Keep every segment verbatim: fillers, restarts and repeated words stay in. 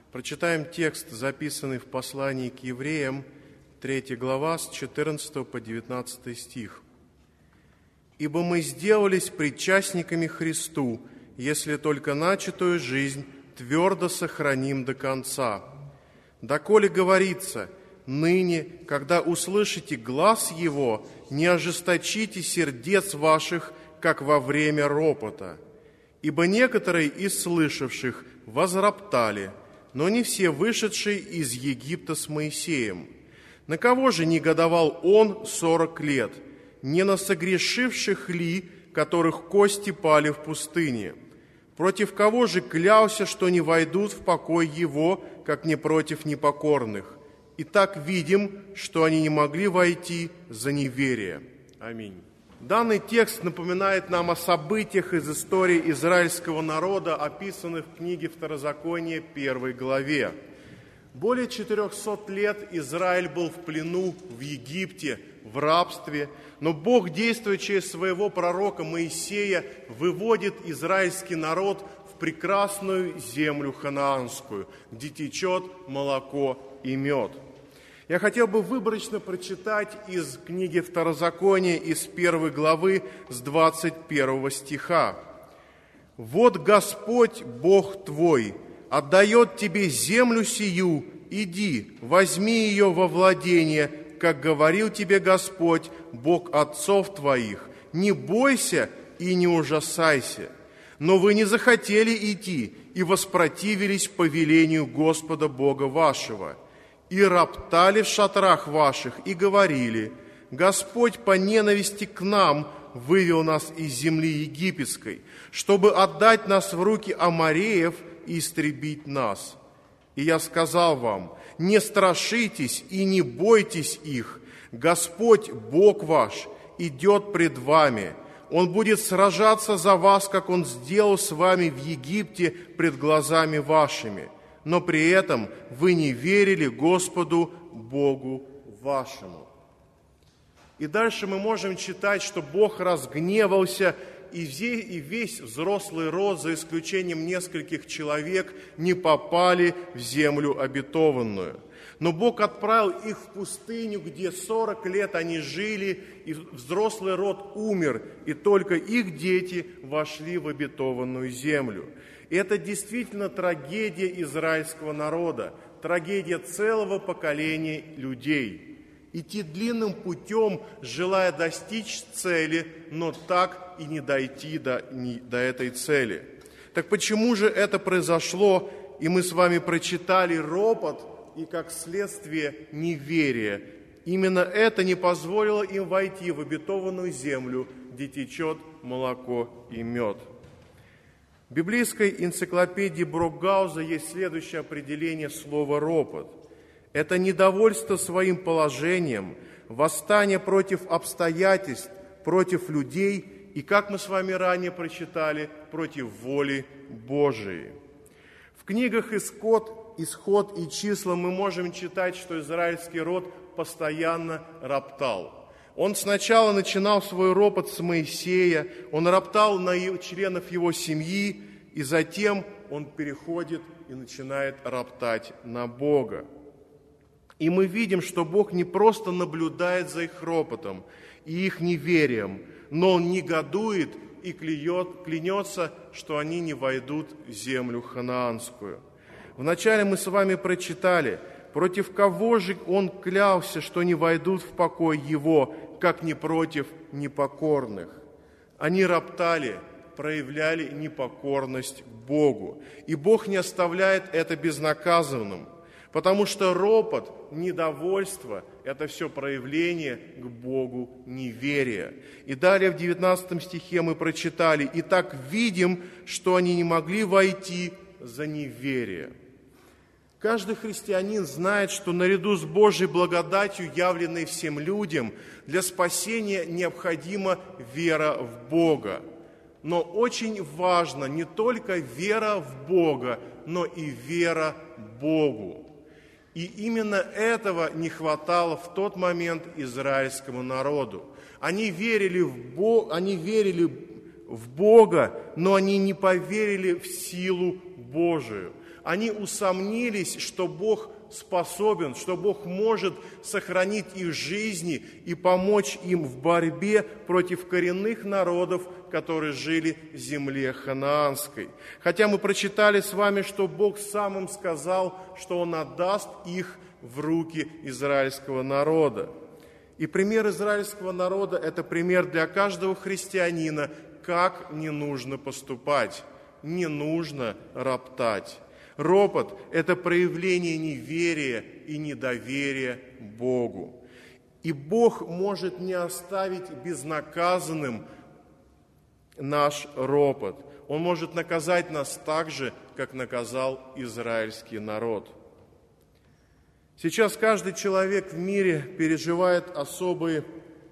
Прочитаем текст, записанный в послании к евреям, третья глава, с четырнадцатого по девятнадцатый стих. «Ибо мы сделались причастниками Христу, если только начатую жизнь твердо сохраним до конца. Доколе говорится, ныне, когда услышите глас Его, не ожесточите сердец ваших, как во время ропота. Ибо некоторые из слышавших возроптали, но не все вышедшие из Египта с Моисеем. На кого же негодовал он сорок лет? Не на согрешивших ли, которых кости пали в пустыне? Против кого же клялся, что не войдут в покой его, как не против непокорных? Итак, видим, что они не могли войти за неверие». Аминь. Данный текст напоминает нам о событиях из истории израильского народа, описанных в книге Второзакония, первой главе. Более четырехсот лет Израиль был в плену в Египте, в рабстве, но Бог, действуя через своего пророка Моисея, выводит израильский народ в прекрасную землю ханаанскую, где течет молоко и мед. Я хотел бы выборочно прочитать из книги Второзакония, из первой главы, с двадцать первого стиха. «Вот Господь, Бог твой, отдает тебе землю сию, иди, возьми ее во владение, как говорил тебе Господь, Бог отцов твоих. Не бойся и не ужасайся. Но вы не захотели идти и воспротивились повелению Господа Бога вашего. И роптали в шатрах ваших, и говорили: Господь по ненависти к нам вывел нас из земли египетской, чтобы отдать нас в руки амореев и истребить нас. И я сказал вам: не страшитесь и не бойтесь их. Господь, Бог ваш, идет пред вами. Он будет сражаться за вас, как Он сделал с вами в Египте пред глазами вашими. Но при этом вы не верили Господу Богу вашему». И дальше мы можем читать, что Бог разгневался, и весь взрослый род, за исключением нескольких человек, не попали в землю обетованную. Но Бог отправил их в пустыню, где сорок лет они жили, и взрослый род умер, и только их дети вошли в обетованную землю. И это действительно трагедия израильского народа, трагедия целого поколения людей. Идти длинным путем, желая достичь цели, но так и не дойти до, не, до этой цели. Так почему же это произошло, и мы с вами прочитали ропот и, как следствие, неверие? Именно это не позволило им войти в обетованную землю, где течет молоко и мед. В библейской энциклопедии Брокгауза есть следующее определение слова «ропот». Это недовольство своим положением, восстание против обстоятельств, против людей и, как мы с вами ранее прочитали, против воли Божией. В книгах «Исход», «Исход» и «Числа» мы можем читать, что израильский род постоянно роптал. Он сначала начинал свой ропот с Моисея, он роптал на членов его семьи, и затем он переходит и начинает роптать на Бога. И мы видим, что Бог не просто наблюдает за их ропотом и их неверием, но Он негодует и клянет, клянется, что они не войдут в землю ханаанскую. Вначале мы с вами прочитали, против кого же Он клялся, что не войдут в покой Его, как не против непокорных. Они роптали, проявляли непокорность к Богу. И Бог не оставляет это безнаказанным, потому что ропот, недовольство – это все проявление к Богу неверия. И далее в девятнадцатом стихе мы прочитали: «Итак, видим, что они не могли войти за неверие». Каждый христианин знает, что наряду с Божьей благодатью, явленной всем людям, для спасения необходима вера в Бога. Но очень важно не только вера в Бога, но и вера Богу. И именно этого не хватало в тот момент израильскому народу. Они верили в Бога, они верили в Бога, но они не поверили в силу Божию. Они усомнились, что Бог способен, что Бог может сохранить их жизни и помочь им в борьбе против коренных народов, которые жили в земле ханаанской. Хотя мы прочитали с вами, что Бог сам им сказал, что Он отдаст их в руки израильского народа. И пример израильского народа – это пример для каждого христианина, как не нужно поступать, не нужно роптать. Ропот – это проявление неверия и недоверия Богу. И Бог может не оставить безнаказанным наш ропот. Он может наказать нас так же, как наказал израильский народ. Сейчас каждый человек в мире переживает особые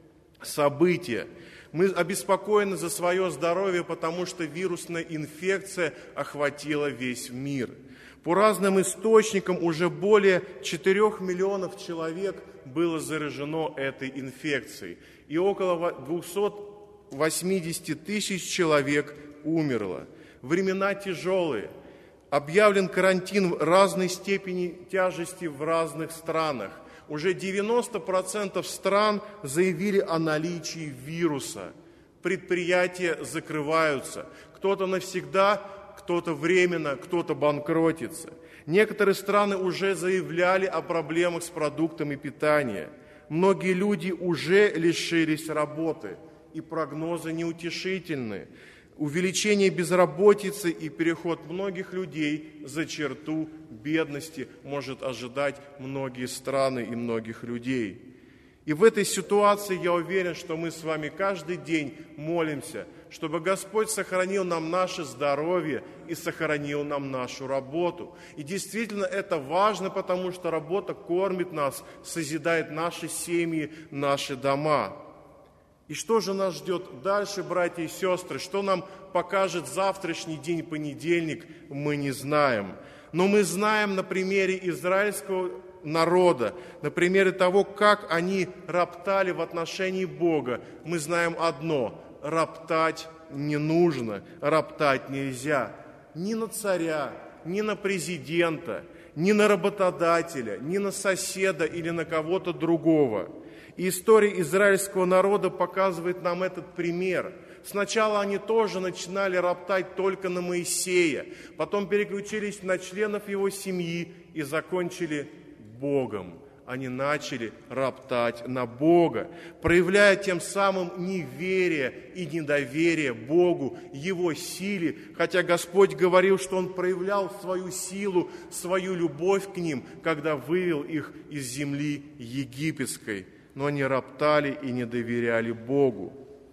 события. Мы обеспокоены за свое здоровье, потому что вирусная инфекция охватила весь мир. По разным источникам уже более четырёх миллионов человек было заражено этой инфекцией. И около двухсот восьмидесяти тысяч человек умерло. Времена тяжелые. Объявлен карантин разной степени тяжести в разных странах. Уже девяносто процентов стран заявили о наличии вируса. Предприятия закрываются. Кто-то навсегда, кто-то временно, кто-то банкротится. Некоторые страны уже заявляли о проблемах с продуктами питания. Многие люди уже лишились работы, и прогнозы неутешительны. Увеличение безработицы и переход многих людей за черту бедности может ожидать многие страны и многих людей. И в этой ситуации я уверен, что мы с вами каждый день молимся, чтобы Господь сохранил нам наше здоровье и сохранил нам нашу работу. И действительно это важно, потому что работа кормит нас, созидает наши семьи, наши дома. И что же нас ждет дальше, братья и сестры? Что нам покажет завтрашний день, понедельник, мы не знаем. Но мы знаем на примере израильского народа, на примере того, как они роптали в отношении Бога, мы знаем одно – роптать не нужно, роптать нельзя. Ни на царя, ни на президента, ни на работодателя, ни на соседа или на кого-то другого. И история израильского народа показывает нам этот пример. Сначала они тоже начинали роптать только на Моисея, потом переключились на членов его семьи и закончили Богом. Они начали роптать на Бога, проявляя тем самым неверие и недоверие Богу, Его силе, хотя Господь говорил, что Он проявлял свою силу, свою любовь к ним, когда вывел их из земли египетской. Но они роптали и не доверяли Богу.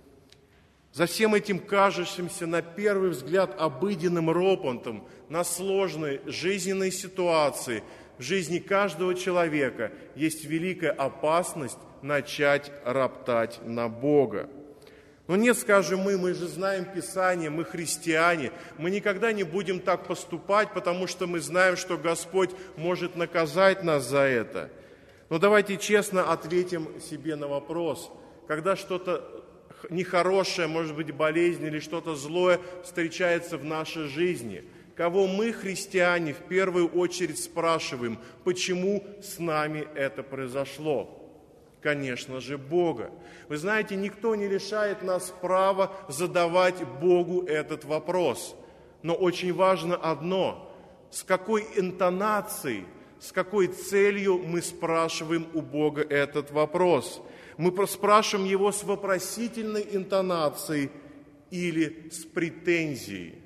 За всем этим кажущимся на первый взгляд обыденным ропотом на сложной жизненной ситуации в жизни каждого человека есть великая опасность начать роптать на Бога. Но нет, скажем мы, мы же знаем Писание, мы христиане, мы никогда не будем так поступать, потому что мы знаем, что Господь может наказать нас за это. Но давайте честно ответим себе на вопрос, когда что-то нехорошее, может быть, болезнь или что-то злое встречается в нашей жизни, кого мы, христиане, в первую очередь спрашиваем, почему с нами это произошло? Конечно же, Бога. Вы знаете, никто не лишает нас права задавать Богу этот вопрос. Но очень важно одно, с какой интонацией, с какой целью мы спрашиваем у Бога этот вопрос. Мы спрашиваем Его с вопросительной интонацией или с претензией.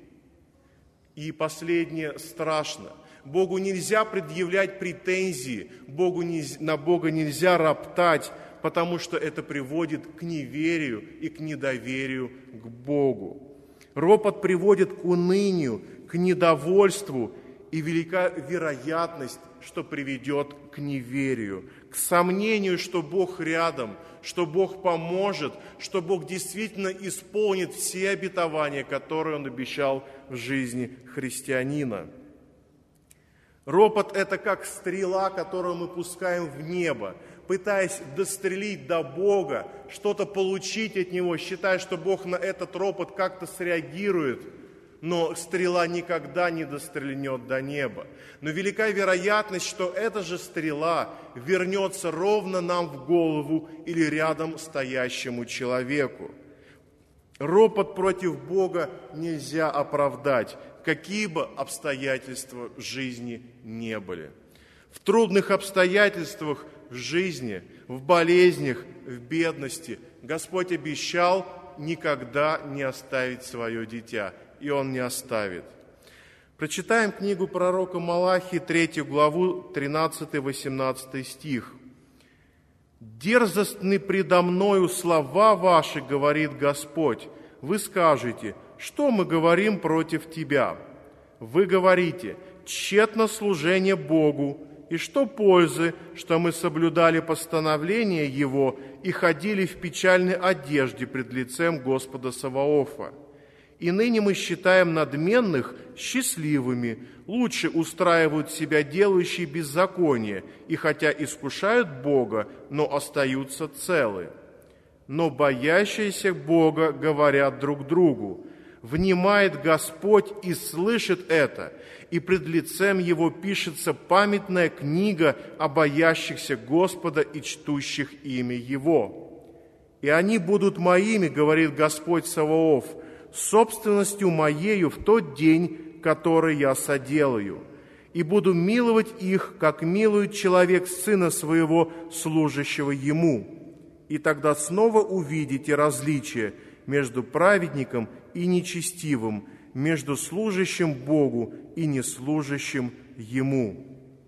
И последнее страшно. Богу нельзя предъявлять претензии, Богу не, на Бога нельзя роптать, потому что это приводит к неверию и к недоверию к Богу. Ропот приводит к унынию, к недовольству, и велика вероятность, что приведет к неверию, к сомнению, что Бог рядом, что Бог поможет, что Бог действительно исполнит все обетования, которые Он обещал в жизни христианина. Ропот – это как стрела, которую мы пускаем в небо, пытаясь дострелить до Бога, что-то получить от Него, считая, что Бог на этот ропот как-то среагирует. но стрела никогда не дострельнет до неба. Но велика вероятность, что эта же стрела вернется ровно нам в голову или рядом стоящему человеку. Ропот против Бога нельзя оправдать, какие бы обстоятельства в жизни не были. В трудных обстоятельствах в жизни, в болезнях, в бедности Господь обещал никогда не оставить свое дитя, и Он не оставит. Прочитаем книгу пророка Малахии, третью главу, тринадцатый-восемнадцатый стих. «Дерзостны предо мною слова ваши, говорит Господь. Вы скажете, что мы говорим против тебя? Вы говорите, тщетно служение Богу, и что пользы, что мы соблюдали постановления Его и ходили в печальной одежде пред лицем Господа Саваофа? И ныне мы считаем надменных счастливыми, лучше устраивают себя делающие беззаконие, и хотя искушают Бога, но остаются целы. Но боящиеся Бога говорят друг другу, внимает Господь и слышит это, и пред лицем Его пишется памятная книга о боящихся Господа и чтущих имя Его. И они будут моими, говорит Господь Саваоф, собственностью моею в тот день, который я соделаю, и буду миловать их, как милует человек сына своего, служащего ему. И тогда снова увидите различие между праведником и нечестивым, между служащим Богу и неслужащим Ему».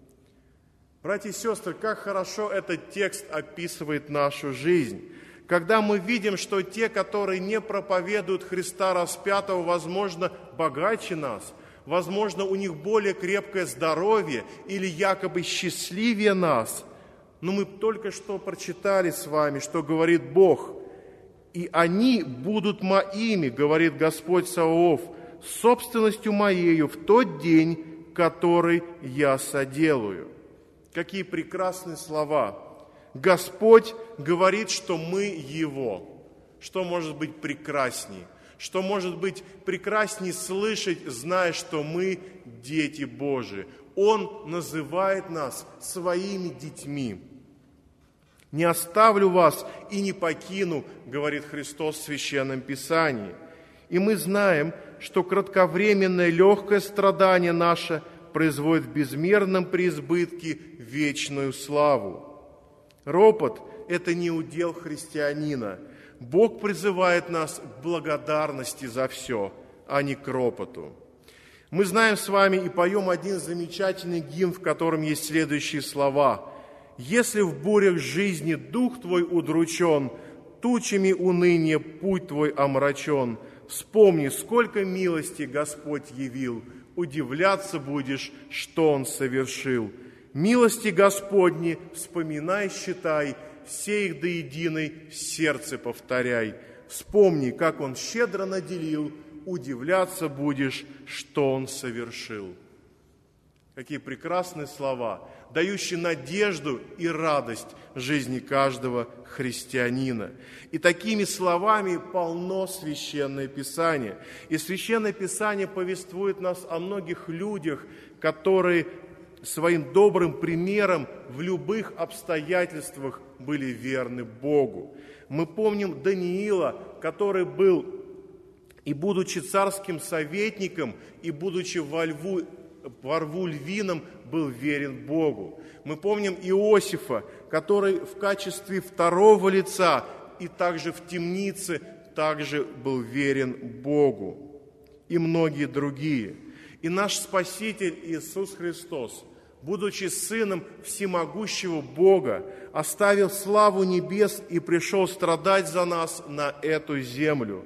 Братья и сестры, как хорошо этот текст описывает нашу жизнь. Когда мы видим, что те, которые не проповедуют Христа распятого, возможно, богаче нас, возможно, у них более крепкое здоровье или якобы счастливее нас. Но мы только что прочитали с вами, что говорит Бог. «И они будут моими, говорит Господь Саваоф, собственностью моею в тот день, который я соделаю». Какие прекрасные слова! Господь говорит, что мы Его. Что может быть прекрасней? Что может быть прекрасней слышать, зная, что мы дети Божии? Он называет нас своими детьми. «Не оставлю вас и не покину», говорит Христос в Священном Писании. И мы знаем, что кратковременное легкое страдание наше производит в безмерном преизбытке вечную славу. Ропот – это не удел христианина. Бог призывает нас к благодарности за все, а не к ропоту. Мы знаем с вами и поем один замечательный гимн, в котором есть следующие слова. «Если в бурях жизни дух твой удручен, тучами уныния путь твой омрачен, вспомни, сколько милости Господь явил, удивляться будешь, что Он совершил. Милости Господни вспоминай, считай, все их до единой в сердце повторяй. Вспомни, как Он щедро наделил, удивляться будешь, что Он совершил». Какие прекрасные слова, дающие надежду и радость жизни каждого христианина. И такими словами полно Священное Писание. И Священное Писание повествует нас о многих людях, которые своим добрым примером в любых обстоятельствах были верны Богу. Мы помним Даниила, который был, и будучи царским советником, и будучи во льву, во рву львином, был верен Богу. Мы помним Иосифа, который в качестве второго лица и также в темнице также был верен Богу. И многие другие. И наш Спаситель Иисус Христос, будучи Сыном всемогущего Бога, оставил славу небес и пришел страдать за нас на эту землю.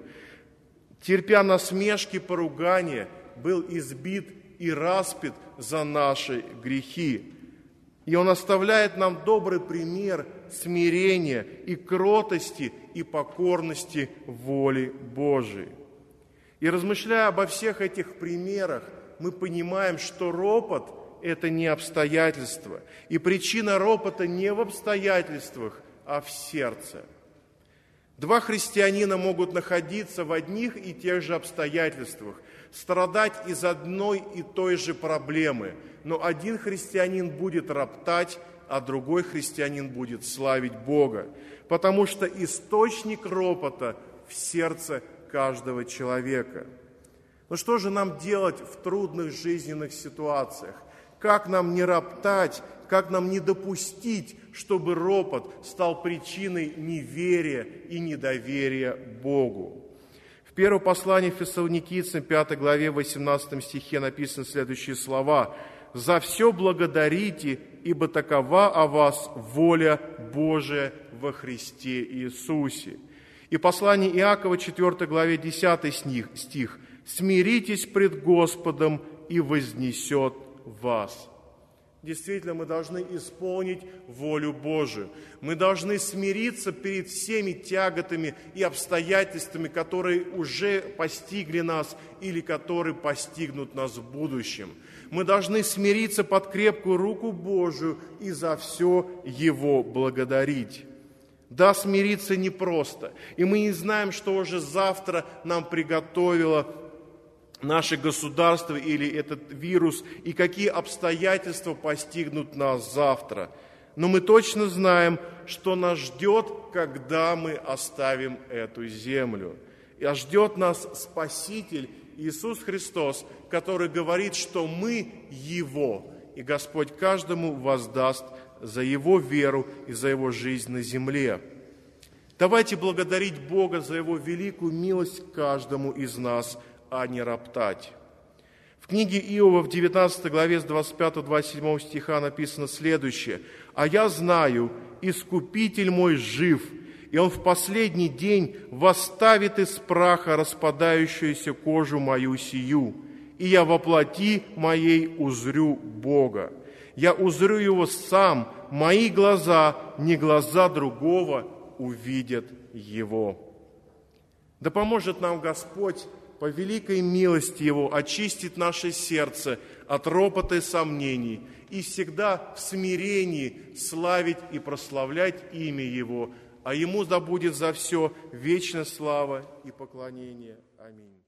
Терпя насмешки, поругания, был избит и распят за наши грехи. И Он оставляет нам добрый пример смирения и кротости и покорности воле Божией. И размышляя обо всех этих примерах, мы понимаем, что ропот – это не обстоятельства. И причина ропота не в обстоятельствах, а в сердце. Два христианина могут находиться в одних и тех же обстоятельствах, страдать из одной и той же проблемы, но один христианин будет роптать, а другой христианин будет славить Бога, потому что источник ропота в сердце каждого человека. Но что же нам делать в трудных жизненных ситуациях? Как нам не роптать, как нам не допустить, чтобы ропот стал причиной неверия и недоверия Богу? В первом послании Фессалоникийцам, пятой главе, восемнадцатом стихе написаны следующие слова: «За все благодарите, ибо такова о вас воля Божия во Христе Иисусе». И послание Иакова, четвёртой главе, десятый стих: «Смиритесь пред Господом, и вознесет вас». Действительно, мы должны исполнить волю Божию. Мы должны смириться перед всеми тяготами и обстоятельствами, которые уже постигли нас или которые постигнут нас в будущем. Мы должны смириться под крепкую руку Божию и за все Его благодарить. Да, смириться непросто, и мы не знаем, что уже завтра нам приготовило наше государство или этот вирус, и какие обстоятельства постигнут нас завтра. Но мы точно знаем, что нас ждет, когда мы оставим эту землю. И ждет нас Спаситель Иисус Христос, который говорит, что мы Его, и Господь каждому воздаст за его веру и за его жизнь на земле. Давайте благодарить Бога за Его великую милость каждому из нас, а не роптать. В книге Иова в девятнадцатой главе с двадцать пятого — двадцать седьмого стиха написано следующее: «А я знаю, Искупитель мой жив, и Он в последний день восставит из праха распадающуюся кожу мою сию, и я во плоти моей узрю Бога. Я узрю Его сам, мои глаза, не глаза другого, увидят Его». Да поможет нам Господь по великой милости Его очистить наше сердце от ропота и сомнений и всегда в смирении славить и прославлять имя Его, а Ему да будет за все вечная слава и поклонение. Аминь.